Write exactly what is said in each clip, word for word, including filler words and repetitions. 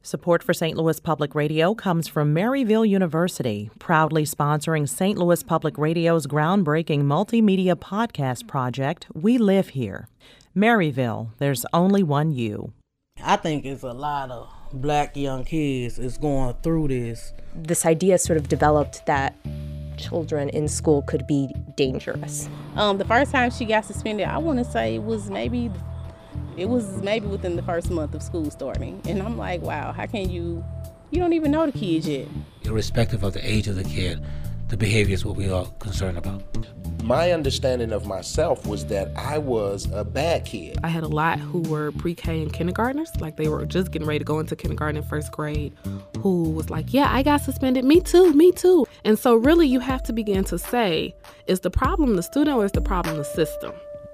Support for Saint Louis Public Radio comes from Maryville University, proudly sponsoring Saint Louis Public Radio's groundbreaking multimedia podcast project, We Live Here. Maryville, there's only one you. I think it's a lot of black young kids is going through this. This idea sort of developed that children in school could be dangerous. Um, the first time she got suspended, I want to say it was maybe it was maybe within the first month of school starting. And I'm like, wow, how can you, you don't even know the kids yet. Irrespective of the age of the kid, the behavior is what we are concerned about. My understanding of myself was that I was a bad kid. I had a lot who were pre-K and kindergartners, like they were just getting ready to go into kindergarten and first grade, who was like, yeah, I got suspended, me too, me too. And so really you have to begin to say, is the problem the student or is the problem the system?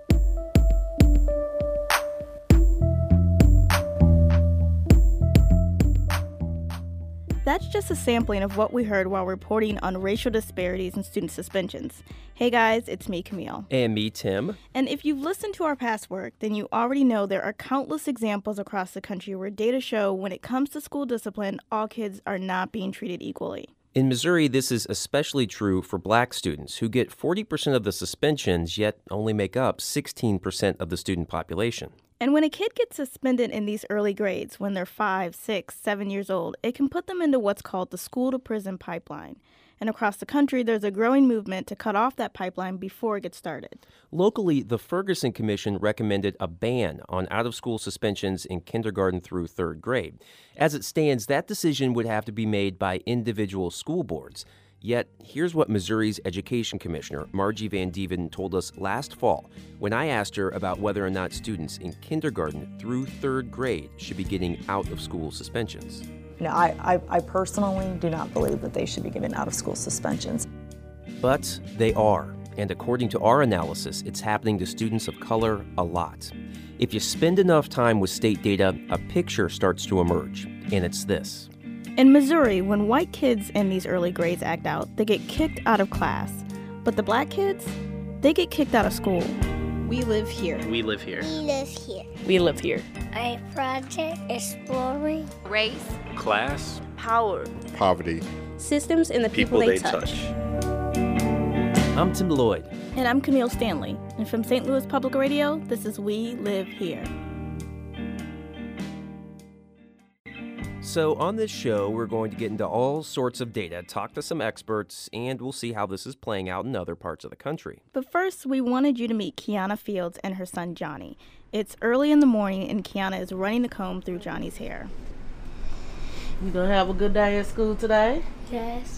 That's just a sampling of what we heard while reporting on racial disparities in student suspensions. Hey guys, it's me, Camille. And me, Tim. And if you've listened to our past work, then you already know there are countless examples across the country where data show when it comes to school discipline, all kids are not being treated equally. In Missouri, this is especially true for black students who get forty percent of the suspensions, yet only make up sixteen percent of the student population. And when a kid gets suspended in these early grades, when they're five, six, seven years old, it can put them into what's called the school-to-prison pipeline. And across the country, there's a growing movement to cut off that pipeline before it gets started. Locally, the Ferguson Commission recommended a ban on out-of-school suspensions in kindergarten through third grade. As it stands, that decision would have to be made by individual school boards. Yet, here's what Missouri's Education Commissioner, Margie Van Dieven, told us last fall when I asked her about whether or not students in kindergarten through third grade should be getting out-of-school suspensions. You know, I, I, I personally do not believe that they should be given out-of-school suspensions. But they are, and according to our analysis, it's happening to students of color a lot. If you spend enough time with state data, a picture starts to emerge, and it's this. In Missouri, when white kids in these early grades act out, they get kicked out of class. But the black kids, they get kicked out of school. We live here. We live here. We live here. We live here. A project exploring race, class, power, poverty, systems and the people, people they, they touch. touch. I'm Tim Lloyd. And I'm Camille Stanley. And from Saint Louis Public Radio, this is We Live Here. So on this show, we're going to get into all sorts of data, talk to some experts, and we'll see how this is playing out in other parts of the country. But first, we wanted you to meet Kiana Fields and her son, Johnny. It's early in the morning, and Kiana is running the comb through Johnny's hair. You gonna have a good day at school today? Yes.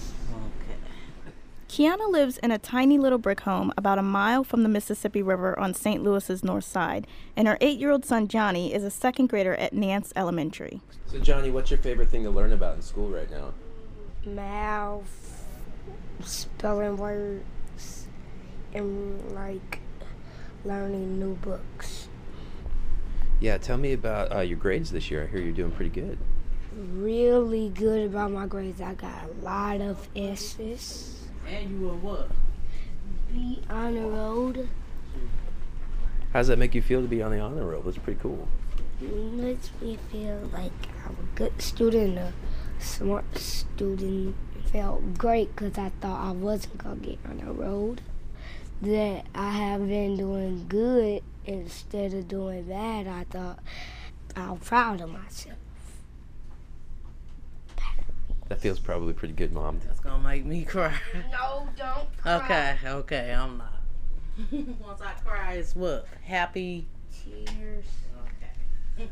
Kiana lives in a tiny little brick home about a mile from the Mississippi River on Saint Louis's north side, and her eight-year-old son, Johnny, is a second grader at Nance Elementary. So, Johnny, what's your favorite thing to learn about in school right now? Math, spelling words, and, like, learning new books. Yeah, tell me about uh, your grades this year. I hear you're doing pretty good. Really good about my grades. I got a lot of S's. And you were what? Be on the road. How does that make you feel to be on the honor roll? That's pretty cool. It makes me feel like I'm a good student, a smart student. It felt great because I thought I wasn't going to get on the road. That I have been doing good instead of doing bad. I thought I'm proud of myself. That feels probably pretty good, Mom. That's gonna make me cry. No, don't cry. Okay, okay, I'm not. Once I cry, it's what? Happy? Tears. Okay.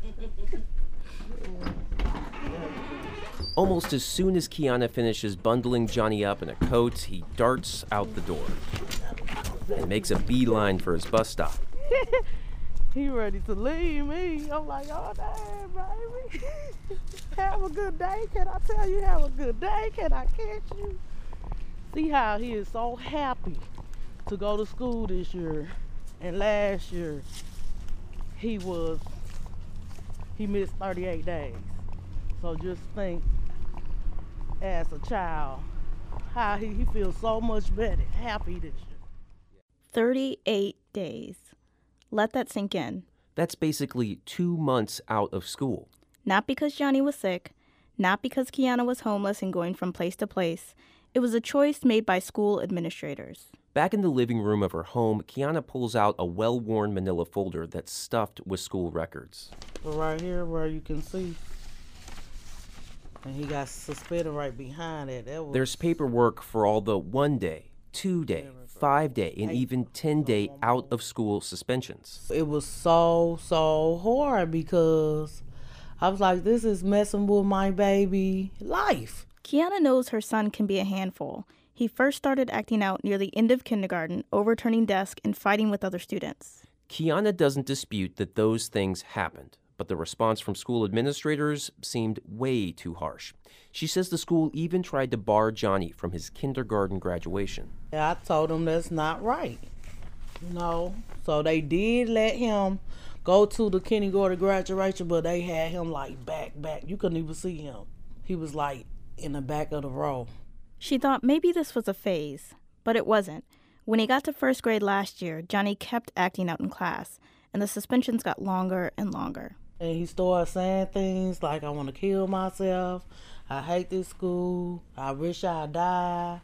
Almost as soon as Kiana finishes bundling Johnny up in a coat, he darts out the door and makes a beeline for his bus stop. He ready to leave me. I'm like, oh, damn, baby. Have a good day. Can I tell you, have a good day? Can I catch you? See how he is so happy to go to school this year. And last year, he was, he missed thirty-eight days. So just think, as a child, how he, he feels so much better, happy this year. thirty-eight days. Let that sink in. That's basically two months out of school. Not because Johnny was sick, not because Kiana was homeless and going from place to place. It was a choice made by school administrators. Back in the living room of her home, Kiana pulls out a well-worn manila folder that's stuffed with school records. So right here where you can see, and he got suspended right behind it. That was... There's paperwork for all the one-day, two-day, five-day, and even ten-day out-of-school suspensions. It was so, so hard because I was like, this is messing with my baby life. Kiana knows her son can be a handful. He first started acting out near the end of kindergarten, overturning desks and fighting with other students. Kiana doesn't dispute that those things happened, but the response from school administrators seemed way too harsh. She says the school even tried to bar Johnny from his kindergarten graduation. I told him that's not right, you know. So they did let him go to the kindergarten graduation, but they had him like back, back. You couldn't even see him. He was like in the back of the row. She thought maybe this was a phase, but it wasn't. When he got to first grade last year, Johnny kept acting out in class, and the suspensions got longer and longer. And he started saying things like, I want to kill myself, I hate this school, I wish I died.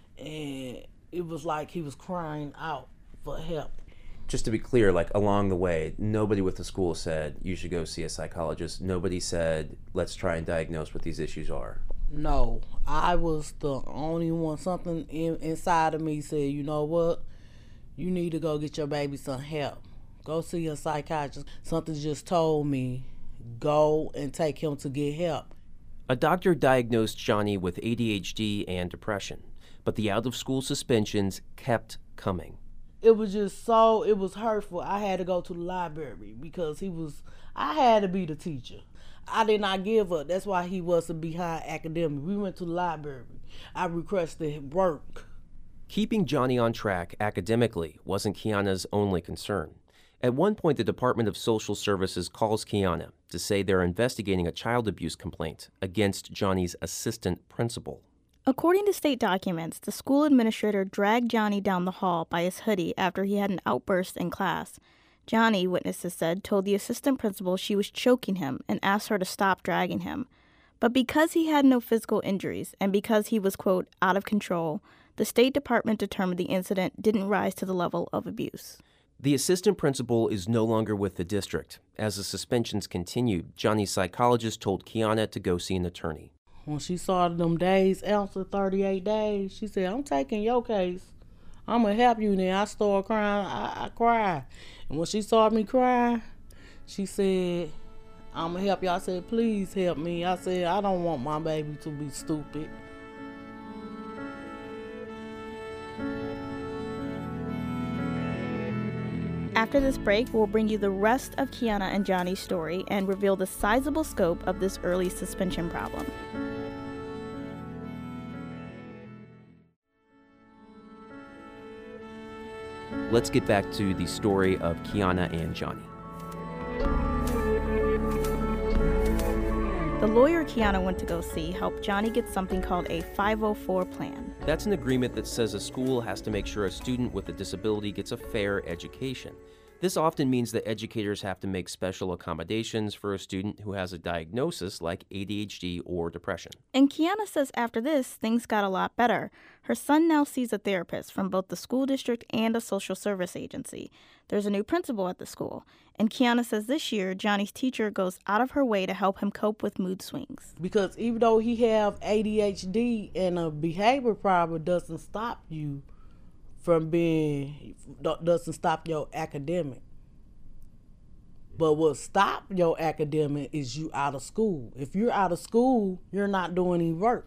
And it was like he was crying out for help. Just to be clear, like along the way, nobody with the school said you should go see a psychologist. Nobody said, let's try and diagnose what these issues are. No, I was the only one. Something in, inside of me said, you know what? You need to go get your baby some help. Go see a psychiatrist. Something just told me, go and take him to get help. A doctor diagnosed Johnny with A D H D and depression, but the out-of-school suspensions kept coming. It was just so, it was hurtful. I had to go to the library because he was, I had to be the teacher. I did not give up. That's why he wasn't behind academic. We went to the library. I requested work. Keeping Johnny on track academically wasn't Kiana's only concern. At one point, the Department of Social Services calls Kiana to say they're investigating a child abuse complaint against Johnny's assistant principal. According to state documents, the school administrator dragged Johnny down the hall by his hoodie after he had an outburst in class. Johnny, witnesses said, told the assistant principal she was choking him and asked her to stop dragging him. But because he had no physical injuries and because he was, quote, out of control, the State Department determined the incident didn't rise to the level of abuse. The assistant principal is no longer with the district. As the suspensions continued, Johnny's psychologist told Kiana to go see an attorney. When she saw them days after thirty-eight days, she said, I'm taking your case. I'm going to help you. And then I started crying. I, I cried. And when she saw me cry, she said, I'm going to help you. I said, please help me. I said, I don't want my baby to be stupid. After this break, we'll bring you the rest of Kiana and Johnny's story and reveal the sizable scope of this early suspension problem. Let's get back to the story of Kiana and Johnny. The lawyer Kiana went to go see helped Johnny get something called a five oh four plan. That's an agreement that says a school has to make sure a student with a disability gets a fair education. This often means that educators have to make special accommodations for a student who has a diagnosis like A D H D or depression. And Kiana says after this, things got a lot better. Her son now sees a therapist from both the school district and a social service agency. There's a new principal at the school. And Kiana says this year, Johnny's teacher goes out of her way to help him cope with mood swings. Because even though he have A D H D and a behavior problem, doesn't stop you from being, doesn't stop your academic. But what stop your academic is you out of school. If you're out of school, you're not doing any work.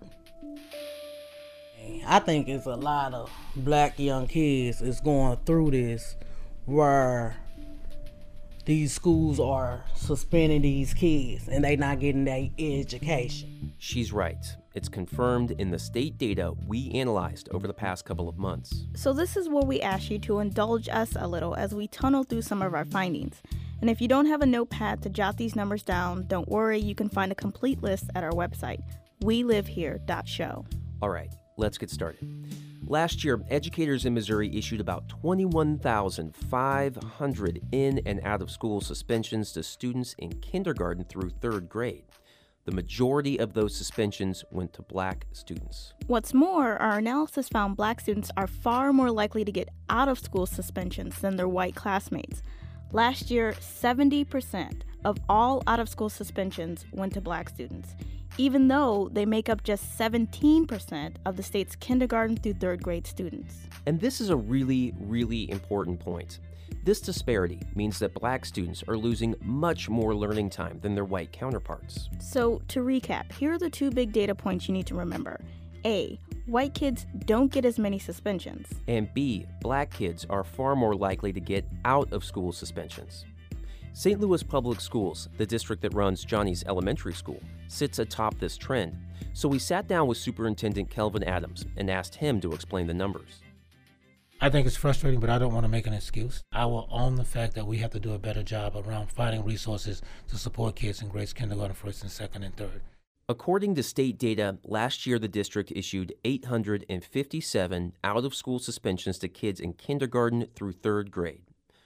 I think it's a lot of black young kids is going through this where these schools are suspending these kids and they not getting their education. She's right. It's confirmed in the state data we analyzed over the past couple of months. So this is where we ask you to indulge us a little as we tunnel through some of our findings. And if you don't have a notepad to jot these numbers down, don't worry, you can find a complete list at our website, we live here dot show. All right, let's get started. Last year, educators in Missouri issued about twenty-one thousand five hundred in and out of school suspensions to students in kindergarten through third grade. The majority of those suspensions went to black students. What's more, our analysis found black students are far more likely to get out of school suspensions than their white classmates. Last year, seventy percent of all out-of-school suspensions went to black students, even though they make up just seventeen percent of the state's kindergarten through third grade students. And this is a really, really important point. This disparity means that black students are losing much more learning time than their white counterparts. So, to recap, here are the two big data points you need to remember. A, white kids don't get as many suspensions. And B, black kids are far more likely to get out of school suspensions. Saint Louis Public Schools, the district that runs Johnny's Elementary School, sits atop this trend. So we sat down with Superintendent Kelvin Adams and asked him to explain the numbers. I think it's frustrating, but I don't want to make an excuse. I will own the fact that we have to do a better job around finding resources to support kids in grades kindergarten, first and second and third. According to state data, last year the district issued eight hundred fifty-seven out-of-school suspensions to kids in kindergarten through third grade.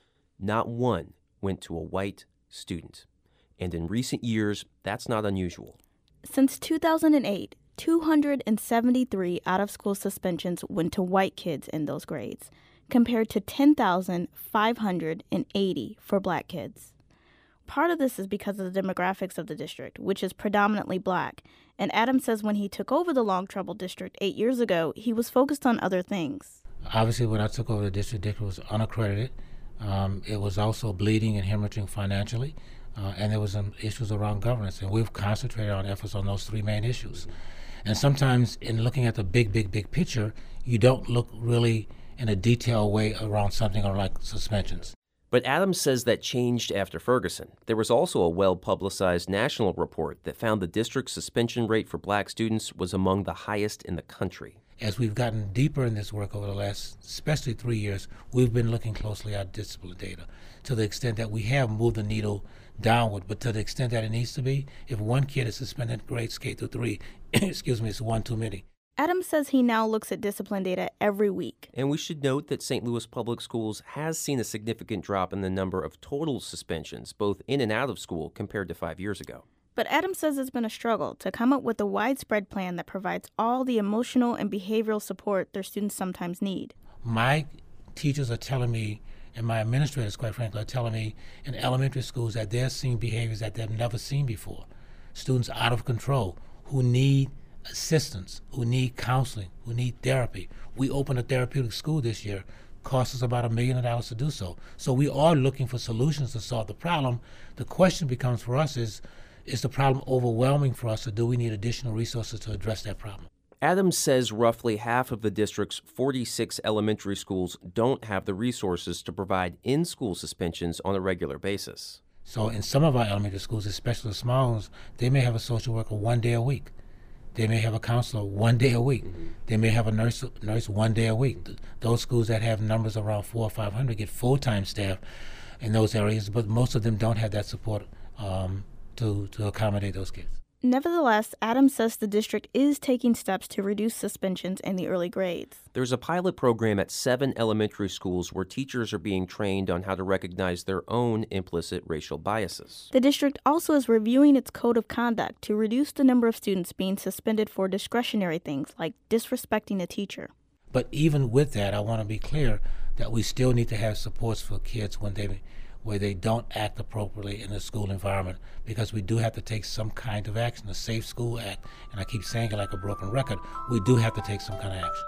Not one went to a white student. And in recent years, that's not unusual. Since two thousand eight, two hundred seventy-three out-of-school suspensions went to white kids in those grades, compared to ten thousand five hundred eighty for black kids. Part of this is because of the demographics of the district, which is predominantly black, and Adams says when he took over the Long Trouble District eight years ago, he was focused on other things. Obviously, when I took over the district, the district was unaccredited. Um, it was also bleeding and hemorrhaging financially, uh, and there was some issues around governance, and we've concentrated our efforts on those three main issues. And sometimes in looking at the big, big, big picture, you don't look really in a detailed way around something like suspensions. But Adams says that changed after Ferguson. There was also a well-publicized national report that found the district's suspension rate for black students was among the highest in the country. As we've gotten deeper in this work over the last, especially three years, we've been looking closely at discipline data to the extent that we have moved the needle downward, but to the extent that it needs to be, if one kid is suspended grades K through three, excuse me, it's one too many. Adams says he now looks at discipline data every week. And we should note that Saint Louis Public Schools has seen a significant drop in the number of total suspensions, both in and out of school, compared to five years ago. But Adams says it's been a struggle to come up with a widespread plan that provides all the emotional and behavioral support their students sometimes need. My teachers are telling me, and my administrators, quite frankly, are telling me in elementary schools that they're seeing behaviors that they've never seen before. Students out of control who need assistance, who need counseling, who need therapy. We opened a therapeutic school this year. Cost us about a million dollars to do so. So we are looking for solutions to solve the problem. The question becomes for us is, is the problem overwhelming for us, or do we need additional resources to address that problem? Adams says roughly half of the district's forty-six elementary schools don't have the resources to provide in-school suspensions on a regular basis. So in some of our elementary schools, especially the small ones, they may have a social worker one day a week. They may have a counselor one day a week. Mm-hmm. They may have a nurse nurse one day a week. Those schools that have numbers around four or five hundred get full-time staff in those areas, but most of them don't have that support um, to, to accommodate those kids. Nevertheless, Adams says the district is taking steps to reduce suspensions in the early grades. There's a pilot program at seven elementary schools where teachers are being trained on how to recognize their own implicit racial biases. The district also is reviewing its code of conduct to reduce the number of students being suspended for discretionary things like disrespecting a teacher. But even with that, I want to be clear that we still need to have supports for kids when they where they don't act appropriately in the school environment, because we do have to take some kind of action, the Safe School Act, and I keep saying it like a broken record, we do have to take some kind of action.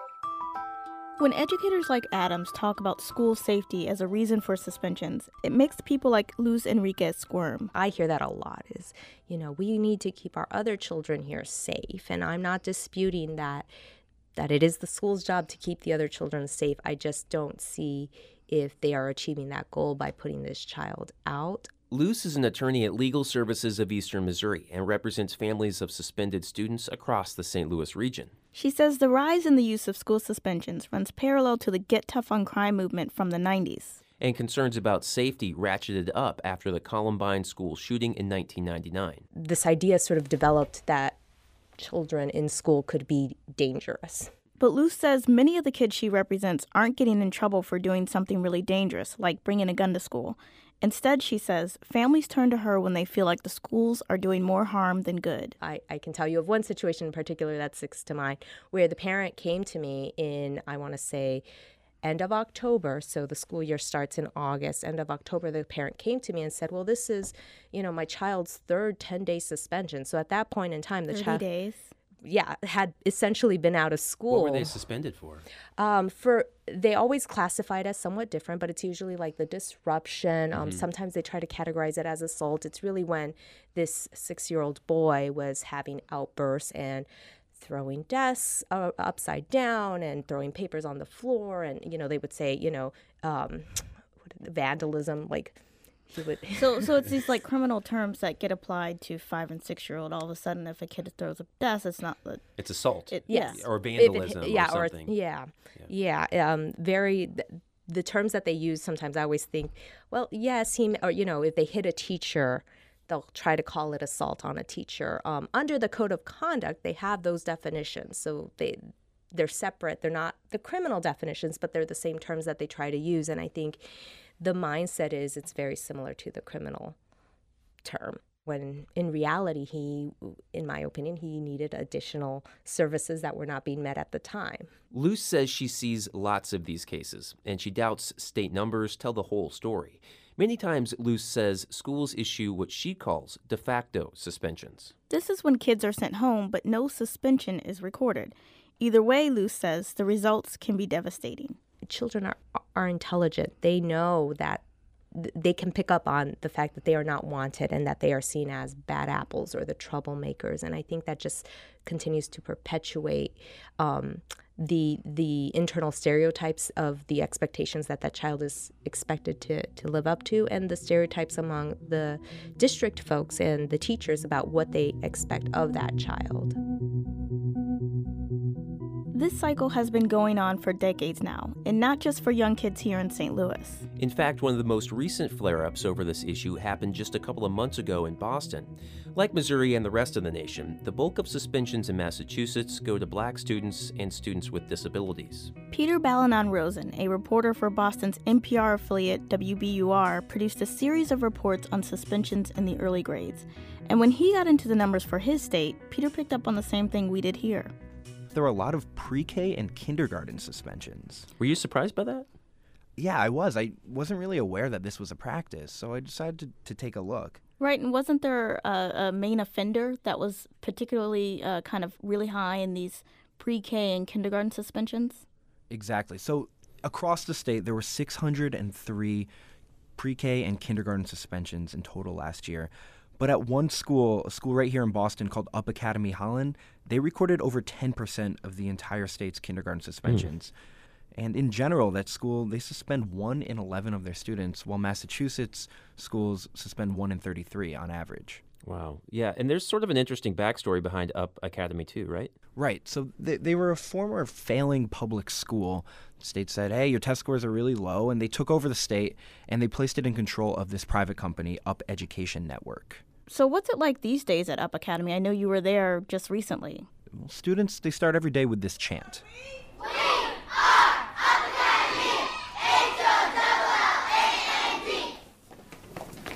When educators like Adams talk about school safety as a reason for suspensions, it makes people like Luz Enriquez squirm. I hear that a lot is, you know, we need to keep our other children here safe, and I'm not disputing that, that it is the school's job to keep the other children safe. I just don't see if they are achieving that goal by putting this child out. Luz is an attorney at Legal Services of Eastern Missouri and represents families of suspended students across the Saint Louis region. She says the rise in the use of school suspensions runs parallel to the Get Tough on Crime movement from the nineties. And concerns about safety ratcheted up after the Columbine school shooting in nineteen ninety-nine. This idea sort of developed that children in school could be dangerous. But Luz says many of the kids she represents aren't getting in trouble for doing something really dangerous, like bringing a gun to school. Instead, she says, families turn to her when they feel like the schools are doing more harm than good. I, I can tell you of one situation in particular that sticks to mind where the parent came to me in, I want to say, end of October. So the school year starts in August. End of October, the parent came to me and said, well, this is, you know, my child's third ten-day suspension. So at that point in time, the thirty child... days? Yeah, had essentially been out of school. What were they suspended for? Um, for they always classify it as somewhat different, but it's usually like the disruption. Um, Mhm. Sometimes they try to categorize it as assault. It's really when this six-year-old boy was having outbursts and throwing desks uh, upside down and throwing papers on the floor, and you know they would say, you know, um, what, vandalism, like. He would so so it's these like criminal terms that get applied to five and six year old. All of a sudden, if a kid throws a desk, it's not the it's assault. It, yes. yeah. Or vandalism it, yeah, or or something. yeah, yeah. yeah um, very. Th- the terms that they use sometimes, I always think, well, yes, he, or you know, if they hit a teacher, they'll try to call it assault on a teacher. Um, under the code of conduct, they have those definitions, so they. They're separate. They're not the criminal definitions, but they're the same terms that they try to use. And I think the mindset is it's very similar to the criminal term, when in reality, he, in my opinion, he needed additional services that were not being met at the time. Luce says she sees lots of these cases, and she doubts state numbers tell the whole story. Many times, Luce says schools issue what she calls de facto suspensions. This is when kids are sent home, but no suspension is recorded. Either way, Luce says, the results can be devastating. Children are, are intelligent. They know that th- they can pick up on the fact that they are not wanted and that they are seen as bad apples or the troublemakers. And I think that just continues to perpetuate um, the the internal stereotypes of the expectations that that child is expected to, to live up to, and the stereotypes among the district folks and the teachers about what they expect of that child. This cycle has been going on for decades now, and not just for young kids here in Saint Louis. In fact, one of the most recent flare-ups over this issue happened just a couple of months ago in Boston. Like Missouri and the rest of the nation, the bulk of suspensions in Massachusetts go to black students and students with disabilities. Peter Balanon-Rosen, a reporter for Boston's N P R affiliate W B U R, produced a series of reports on suspensions in the early grades. And when he got into the numbers for his state, Peter picked up on the same thing we did here. There were a lot of pre-K and kindergarten suspensions. Were you surprised by that? Yeah, I was. I wasn't really aware that this was a practice, so I decided to, to take a look. Right, and wasn't there a, a main offender that was particularly uh, kind of really high in these pre-K and kindergarten suspensions? Exactly. So across the state, there were six hundred three pre-K and kindergarten suspensions in total last year. But at one school, a school right here in Boston called Up Academy Holland, they recorded over ten percent of the entire state's kindergarten suspensions. Mm. And in general, that school, they suspend one in eleven of their students, while Massachusetts schools suspend one in thirty-three on average. Wow. Yeah, and there's sort of an interesting backstory behind Up Academy too, right? Right. So they, they were a former failing public school. The state said, hey, your test scores are really low, and they took over the state, and they placed it in control of this private company, Up Education Network. So what's it like these days at Up Academy? I know you were there just recently. Well, students, they start every day with this chant. We are Up Academy, H O L L A N D.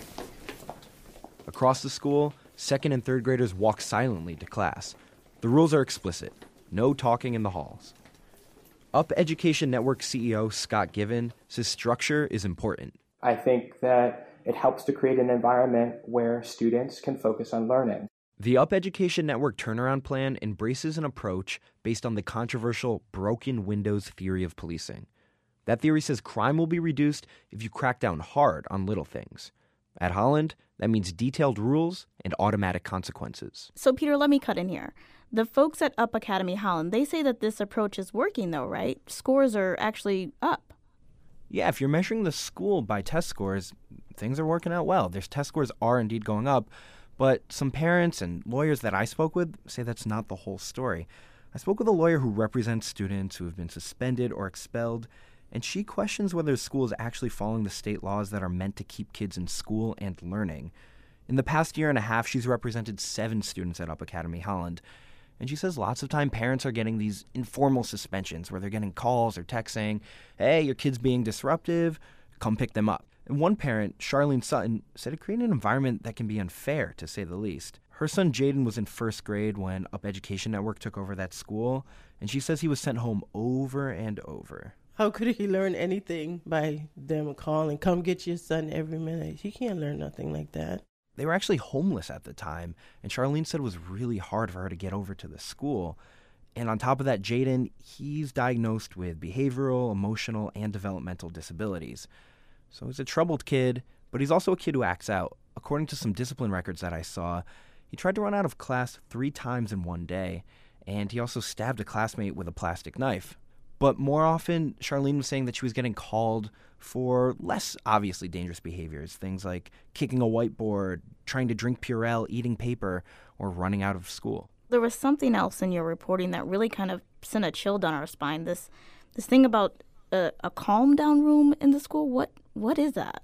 Across the school, second and third graders walk silently to class. The rules are explicit. No talking in the halls. Up Education Network C E O Scott Given says structure is important. I think that it helps to create an environment where students can focus on learning. The Up Education Network turnaround plan embraces an approach based on the controversial broken windows theory of policing. That theory says crime will be reduced if you crack down hard on little things. At Holland, that means detailed rules and automatic consequences. So, Peter, let me cut in here. The folks at Up Academy Holland, they say that this approach is working, though, right? Scores are actually up. Yeah, if you're measuring the school by test scores, things are working out well. Their test scores are indeed going up, but some parents and lawyers that I spoke with say that's not the whole story. I spoke with a lawyer who represents students who have been suspended or expelled, and she questions whether the school is actually following the state laws that are meant to keep kids in school and learning. In the past year and a half, she's represented seven students at Up Academy Holland, and she says lots of time parents are getting these informal suspensions where they're getting calls or texts saying, hey, your kid's being disruptive, come pick them up. And one parent, Charlene Sutton, said it created an environment that can be unfair, to say the least. Her son Jaden was in first grade when Up Education Network took over that school, and she says he was sent home over and over. How could he learn anything by them calling, come get your son every minute? He can't learn nothing like that. They were actually homeless at the time, and Charlene said it was really hard for her to get over to the school. And on top of that, Jaden, he's diagnosed with behavioral, emotional, and developmental disabilities. So he's a troubled kid, but he's also a kid who acts out. According to some discipline records that I saw, he tried to run out of class three times in one day, and he also stabbed a classmate with a plastic knife. But more often, Charlene was saying that she was getting called for less obviously dangerous behaviors, things like kicking a whiteboard, trying to drink Purell, eating paper, or running out of school. There was something else in your reporting that really kind of sent a chill down our spine. This this thing about a, a calm down room in the school. What what is that?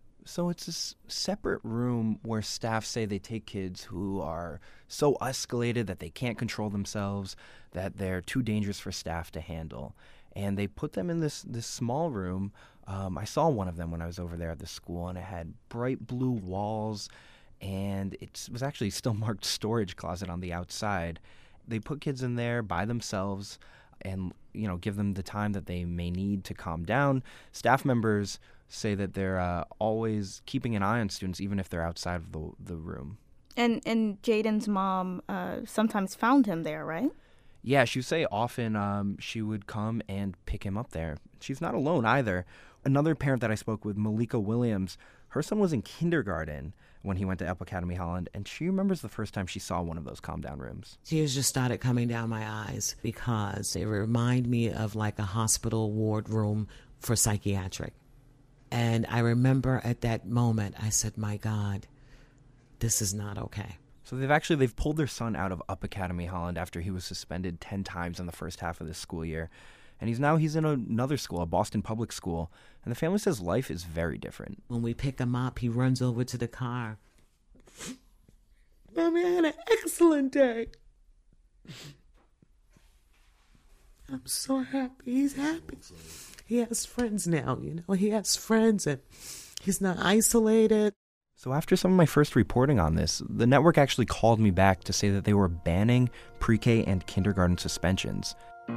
So it's a s- separate room where staff say they take kids who are so escalated that they can't control themselves, that they're too dangerous for staff to handle. And they put them in this, this small room. Um, I saw one of them when I was over there at the school, and it had bright blue walls, and it was actually still marked storage closet on the outside. They put kids in there by themselves and, you know, give them the time that they may need to calm down. Staff members say that they're uh, always keeping an eye on students, even if they're outside of the the room. And and Jaden's mom uh, sometimes found him there, right? Yeah, she would say often um, she would come and pick him up there. She's not alone either. Another parent that I spoke with, Malika Williams, her son was in kindergarten when he went to Up Academy Holland, and she remembers the first time she saw one of those calm-down rooms. Tears just started coming down my eyes because it reminded me of like a hospital ward room for psychiatric. And I remember at that moment, I said, my God, this is not okay. So they've actually, they've pulled their son out of Up Academy Holland after he was suspended ten times in the first half of this school year. And he's now, he's in another school, a Boston public school. And the family says life is very different. When we pick him up, he runs over to the car. Mommy, I had an excellent day. I'm so happy. He's happy. He has friends now, you know. He has friends and he's not isolated. So after some of my first reporting on this, the network actually called me back to say that they were banning pre-K and kindergarten suspensions.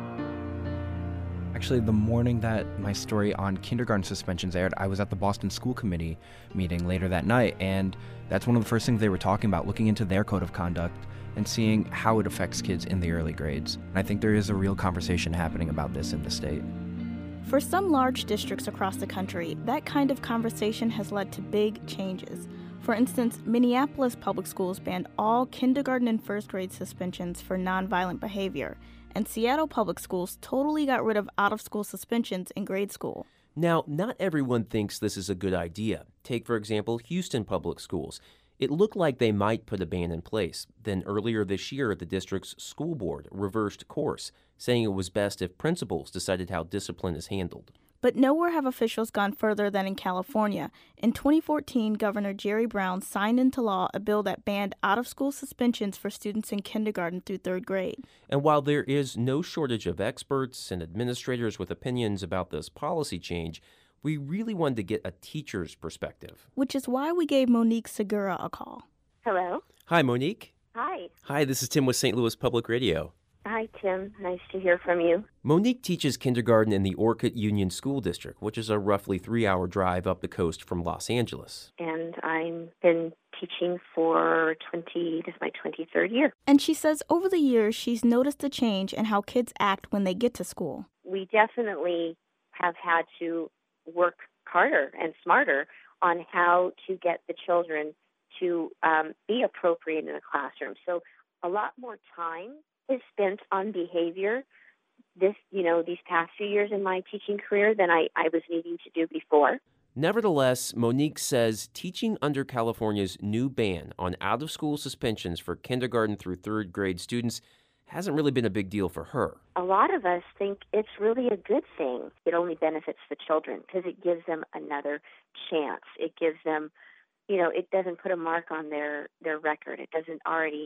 Actually, the morning that my story on kindergarten suspensions aired, I was at the Boston School Committee meeting later that night, and that's one of the first things they were talking about, looking into their code of conduct and seeing how it affects kids in the early grades. And I think there is a real conversation happening about this in the state. For some large districts across the country, that kind of conversation has led to big changes. For instance, Minneapolis public schools banned all kindergarten and first grade suspensions for nonviolent behavior, and Seattle public schools totally got rid of out-of-school suspensions in grade school. Now, not everyone thinks this is a good idea. Take, for example, Houston public schools. It looked like they might put a ban in place. Then earlier this year, the district's school board reversed course, saying it was best if principals decided how discipline is handled. But nowhere have officials gone further than in California. In twenty fourteen, Governor Jerry Brown signed into law a bill that banned out-of-school suspensions for students in kindergarten through third grade. And while there is no shortage of experts and administrators with opinions about this policy change, we really wanted to get a teacher's perspective. Which is why we gave Monique Segura a call. Hello. Hi, Monique. Hi. Hi, this is Tim with Saint Louis Public Radio. Hi, Tim. Nice to hear from you. Monique teaches kindergarten in the Orcutt Union School District, which is a roughly three-hour drive up the coast from Los Angeles. And I've been teaching for twenty, this is my twenty-third year. And she says over the years, she's noticed a change in how kids act when they get to school. We definitely have had to work harder and smarter on how to get the children to um, be appropriate in the classroom. So a lot more time is spent on behavior this, you know, these past few years in my teaching career than I, I was needing to do before. Nevertheless, Monique says teaching under California's new ban on out-of-school suspensions for kindergarten through third grade students hasn't really been a big deal for her. A lot of us think it's really a good thing. It only benefits the children because it gives them another chance. It gives them, you know, it doesn't put a mark on their, their record. It doesn't already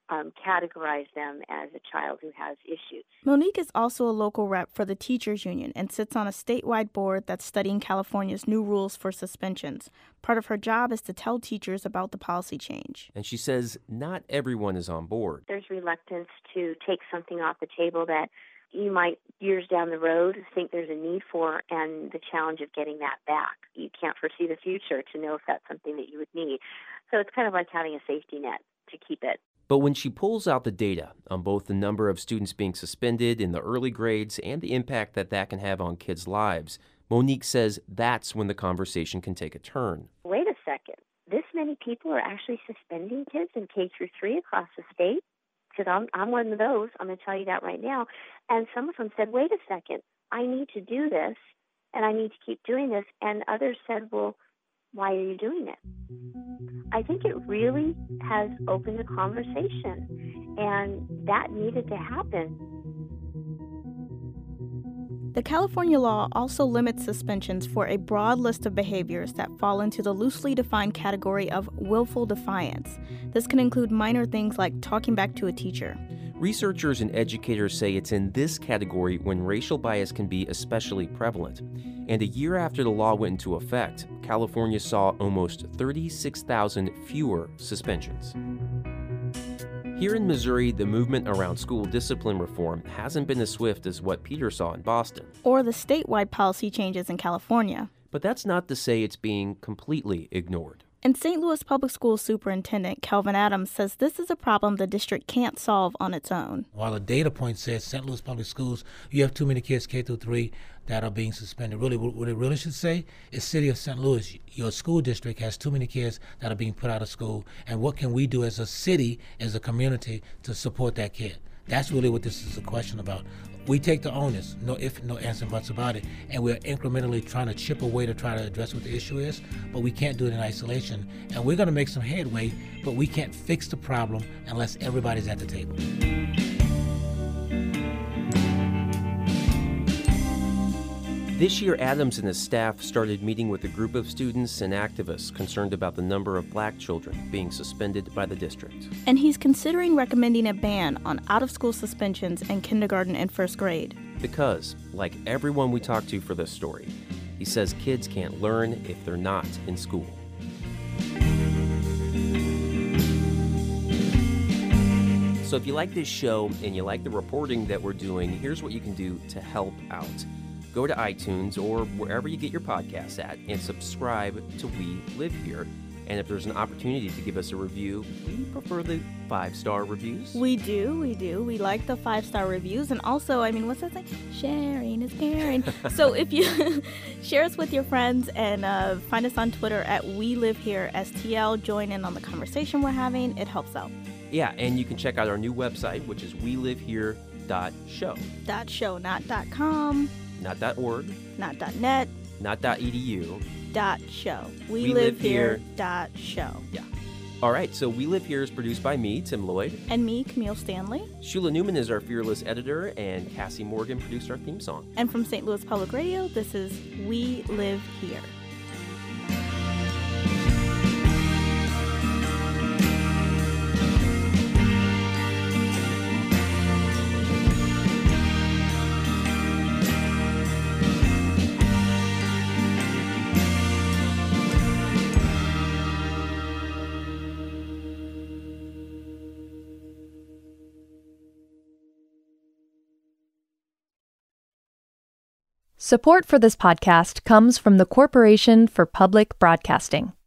um, categorize them as a child who has issues. Monique is also a local rep for the Teachers Union and sits on a statewide board that's studying California's new rules for suspensions. Part of her job is to tell teachers about the policy change. And she says not everyone is on board. There's reluctance to take something off the table that you might, years down the road, think there's a need for, and the challenge of getting that back. You can't foresee the future to know if that's something that you would need. So it's kind of like having a safety net to keep it. But when she pulls out the data on both the number of students being suspended in the early grades and the impact that that can have on kids' lives, Monique says that's when the conversation can take a turn. Wait a second. This many people are actually suspending kids in K through three across the state? Because I'm, I'm one of those. I'm going to tell you that right now. And some of them said, wait a second, I need to do this, and I need to keep doing this. And others said, well, why are you doing it? I think it really has opened a conversation, and that needed to happen. The California law also limits suspensions for a broad list of behaviors that fall into the loosely defined category of willful defiance. This can include minor things like talking back to a teacher. Researchers and educators say it's in this category when racial bias can be especially prevalent. And a year after the law went into effect, California saw almost thirty-six thousand fewer suspensions. Here in Missouri, the movement around school discipline reform hasn't been as swift as what Peter saw in Boston. Or the statewide policy changes in California. But that's not to say it's being completely ignored. And Saint Louis Public Schools Superintendent Kelvin Adams says this is a problem the district can't solve on its own. While the data point says Saint Louis Public Schools, you have too many kids K through three that are being suspended. Really, what it really should say is City of Saint Louis, your school district has too many kids that are being put out of school, and what can we do as a city, as a community, to support that kid? That's really what this is a question about. We take the onus, no if, no ands and buts about it, and we're incrementally trying to chip away to try to address what the issue is, but we can't do it in isolation. And we're going to make some headway, but we can't fix the problem unless everybody's at the table. This year, Adams and his staff started meeting with a group of students and activists concerned about the number of black children being suspended by the district. And he's considering recommending a ban on out-of-school suspensions in kindergarten and first grade. Because, like everyone we talked to for this story, he says kids can't learn if they're not in school. So if you like this show and you like the reporting that we're doing, here's what you can do to help out. Go to iTunes or wherever you get your podcasts at and subscribe to We Live Here. And if there's an opportunity to give us a review, we prefer the five-star reviews. We do, we do. We like the five-star reviews. And also, I mean, what's that thing? Sharing is caring. So if you share us with your friends and uh, find us on Twitter at We Live Here S T L, join in on the conversation we're having. It helps out. Yeah, and you can check out our new website, which is we live here dot show. Dot show, not dot com. Not dot org. Not dot net. Not dot edu. Dot show. We, we live, live here. here. Dot show. Yeah. All right, so We Live Here is produced by me, Tim Lloyd. And me, Camille Stanley. Shula Newman is our fearless editor, and Cassie Morgan produced our theme song. And from Saint Louis Public Radio, this is We Live Here. Support for this podcast comes from the Corporation for Public Broadcasting.